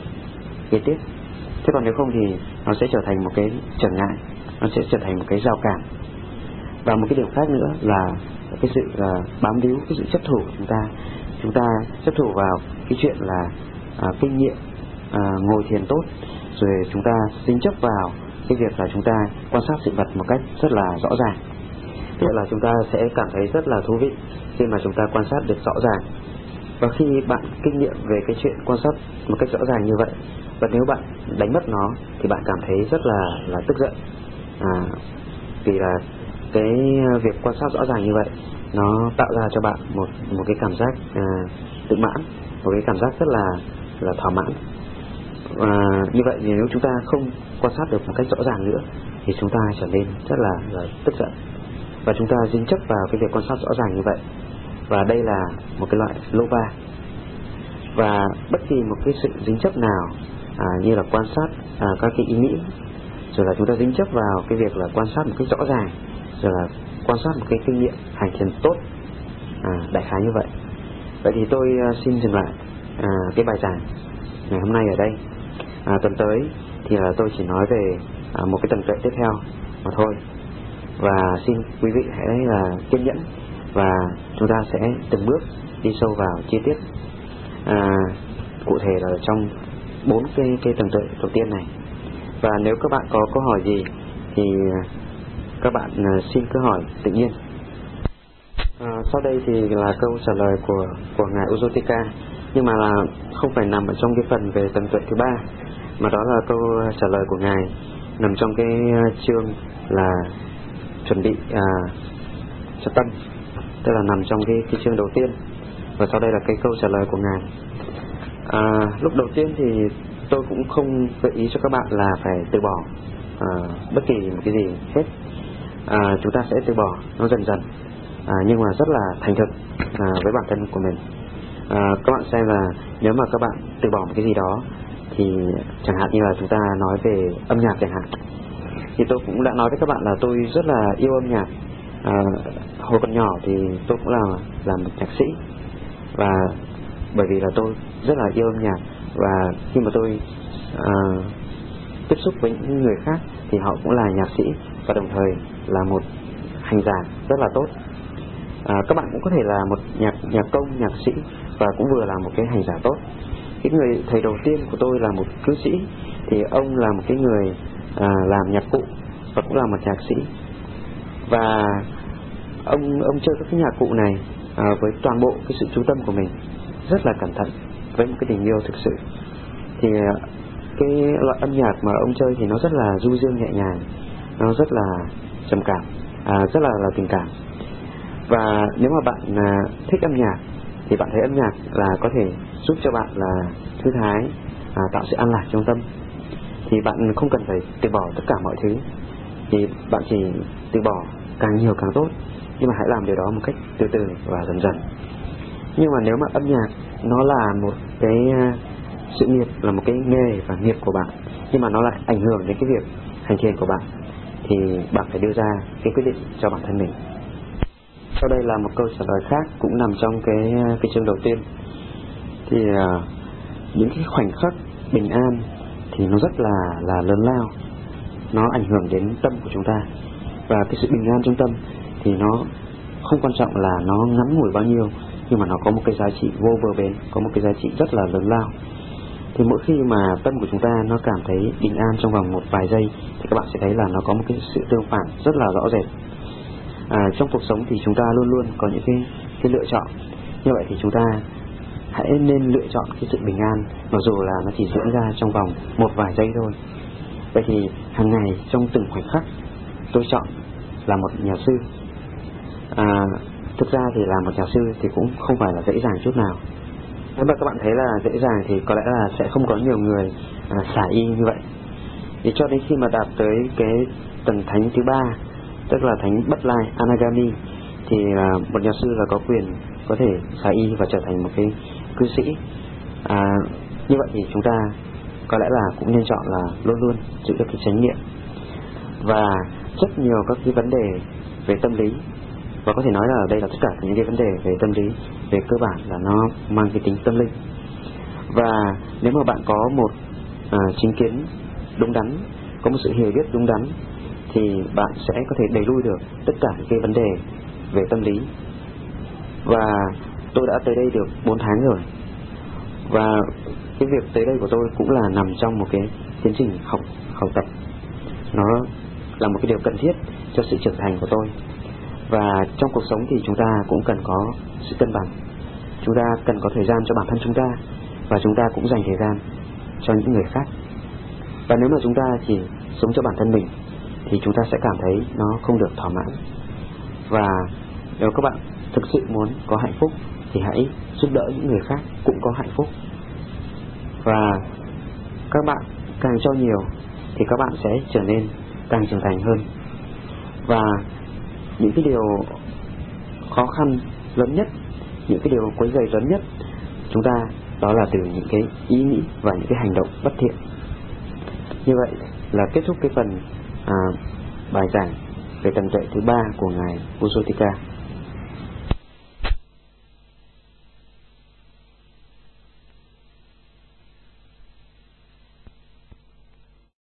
kế tiếp. Thế còn nếu không thì nó sẽ trở thành một cái trở ngại, nó sẽ trở thành một cái rào cản. Và một cái điểm khác nữa là cái sự bám víu, cái sự chấp thủ của chúng ta chấp thủ vào cái chuyện là kinh nghiệm ngồi thiền tốt, rồi chúng ta dính chấp vào cái việc là chúng ta quan sát sự vật một cách rất là rõ ràng. Tức là chúng ta sẽ cảm thấy rất là thú vị khi mà chúng ta quan sát được rõ ràng. Và khi bạn kinh nghiệm về cái chuyện quan sát một cách rõ ràng như vậy, và nếu bạn đánh mất nó thì bạn cảm thấy rất là tức giận, vì là cái việc quan sát rõ ràng như vậy nó tạo ra cho bạn một cái cảm giác tự mãn, một cái cảm giác rất là thỏa mãn. Như vậy thì nếu chúng ta không quan sát được một cách rõ ràng nữa thì chúng ta trở nên rất là tức giận, và chúng ta dính chấp vào cái việc quan sát rõ ràng như vậy. Và đây là một cái loại lobha. Và bất kỳ một cái sự dính chấp nào, như là quan sát các cái ý nghĩ, rồi là chúng ta dính chấp vào cái việc là quan sát một cách rõ ràng, rồi là quan sát một cái kinh nghiệm hành thiền tốt, đại khái như vậy. Vậy thì tôi xin dừng lại cái bài giảng ngày hôm nay ở đây. Tuần tới thì là tôi chỉ nói về một cái tầng tuệ tiếp theo mà thôi. Và xin quý vị hãy kiên nhẫn, và chúng ta sẽ từng bước đi sâu vào chi tiết, cụ thể là trong 4 cái tầng tuệ đầu tiên này. Và nếu các bạn có câu hỏi gì thì các bạn xin cứ hỏi tự nhiên. Sau đây thì là câu trả lời của ngài Ujotika, nhưng mà là không phải nằm ở trong cái phần về tầng tuệ thứ 3, mà đó là câu trả lời của ngài nằm trong cái chương là chuẩn bị cho tâm, tức là nằm trong cái chương đầu tiên. Và sau đây là cái câu trả lời của Ngài. Lúc đầu tiên thì tôi cũng không gợi ý cho các bạn là phải từ bỏ bất kỳ một cái gì hết. Chúng ta sẽ từ bỏ nó dần dần, nhưng mà rất là thành thực với bản thân của mình. Các bạn xem là nếu mà các bạn từ bỏ một cái gì đó, thì chẳng hạn như là chúng ta nói về âm nhạc chẳng hạn, thì tôi cũng đã nói với các bạn là tôi rất là yêu âm nhạc. Hồi còn nhỏ thì tôi cũng là một nhạc sĩ, và bởi vì là tôi rất là yêu âm nhạc, và khi mà tôi tiếp xúc với những người khác thì họ cũng là nhạc sĩ và đồng thời là một hành giả rất là tốt. Các bạn cũng có thể là một nhạc công, nhạc sĩ và cũng vừa là một cái hành giả tốt. Cái người thầy đầu tiên của tôi là một cư sĩ, thì ông là một cái người làm nhạc cụ và cũng là một nhạc sĩ, và ông chơi các cái nhạc cụ này với toàn bộ cái sự chú tâm của mình, rất là cẩn thận, với một cái tình yêu thực sự. Thì cái loại âm nhạc mà ông chơi thì nó rất là du dương nhẹ nhàng, nó rất là trầm cảm, rất là tình cảm. Và nếu mà bạn thích âm nhạc thì bạn thấy âm nhạc là có thể giúp cho bạn là thư thái, tạo sự an lạc trong tâm, thì bạn không cần phải từ bỏ tất cả mọi thứ, thì bạn chỉ từ bỏ càng nhiều càng tốt, nhưng mà hãy làm điều đó một cách từ từ và dần dần. Nhưng mà nếu mà âm nhạc nó là một cái sự nghiệp, là một cái nghề và nghiệp của bạn, nhưng mà nó lại ảnh hưởng đến cái việc hành thiền của bạn, thì bạn phải đưa ra cái quyết định cho bản thân mình. Sau đây là một câu trả lời khác cũng nằm trong cái chương đầu tiên. Thì những cái khoảnh khắc bình an thì nó rất là lớn lao, nó ảnh hưởng đến tâm của chúng ta. Và cái sự bình an trong tâm thì nó không quan trọng là nó ngắn ngủi bao nhiêu, nhưng mà nó có một cái giá trị vô bờ bến, có một cái giá trị rất là lớn lao. Thì mỗi khi mà tâm của chúng ta nó cảm thấy bình an trong vòng một vài giây, thì các bạn sẽ thấy là nó có một cái sự tương phản rất là rõ rệt. Trong cuộc sống thì chúng ta luôn luôn có những cái lựa chọn. Như vậy thì chúng ta hãy nên lựa chọn cái sự bình an, mặc dù là nó chỉ diễn ra trong vòng một vài giây thôi. Vậy thì hàng ngày trong từng khoảnh khắc, tôi chọn là một nhà sư. Thực ra thì làm một nhà sư thì cũng không phải là dễ dàng chút nào. Nếu mà các bạn thấy là dễ dàng thì có lẽ là sẽ không có nhiều người xả y như vậy. Thì cho đến khi mà đạt tới cái tầng thánh thứ 3, tức là thánh Bất Lai Anagami, thì một nhà sư là có quyền có thể xả y và trở thành một cái cư sĩ. Như vậy thì chúng ta có lẽ là cũng nên chọn là luôn luôn giữ được cái chánh niệm. Và rất nhiều các cái vấn đề về tâm lý, và có thể nói là ở đây là tất cả những cái vấn đề về tâm lý, về cơ bản là nó mang cái tính tâm linh. Và nếu mà bạn có một chính kiến đúng đắn, có một sự hiểu biết đúng đắn, thì bạn sẽ có thể đẩy lui được tất cả những cái vấn đề về tâm lý. Và tôi đã tới đây được 4 tháng rồi, và cái việc tới đây của tôi cũng là nằm trong một cái tiến trình học tập. Nó là một cái điều cần thiết cho sự trưởng thành của tôi. Và trong cuộc sống thì chúng ta cũng cần có sự cân bằng. Chúng ta cần có thời gian cho bản thân chúng ta, và chúng ta cũng dành thời gian cho những người khác. Và nếu mà chúng ta chỉ sống cho bản thân mình thì chúng ta sẽ cảm thấy nó không được thỏa mãn. Và nếu các bạn thực sự muốn có hạnh phúc thì hãy giúp đỡ những người khác cũng có hạnh phúc. Và các bạn càng cho nhiều thì các bạn sẽ trở nên càng trưởng thành hơn. Và những cái điều khó khăn lớn nhất, những cái điều quấy rầy lớn nhất chúng ta, đó là từ những cái ý nghĩ và những cái hành động bất thiện. Như vậy là kết thúc cái phần bài giảng về tầng tuệ thứ 3 của Ngài Pusotika.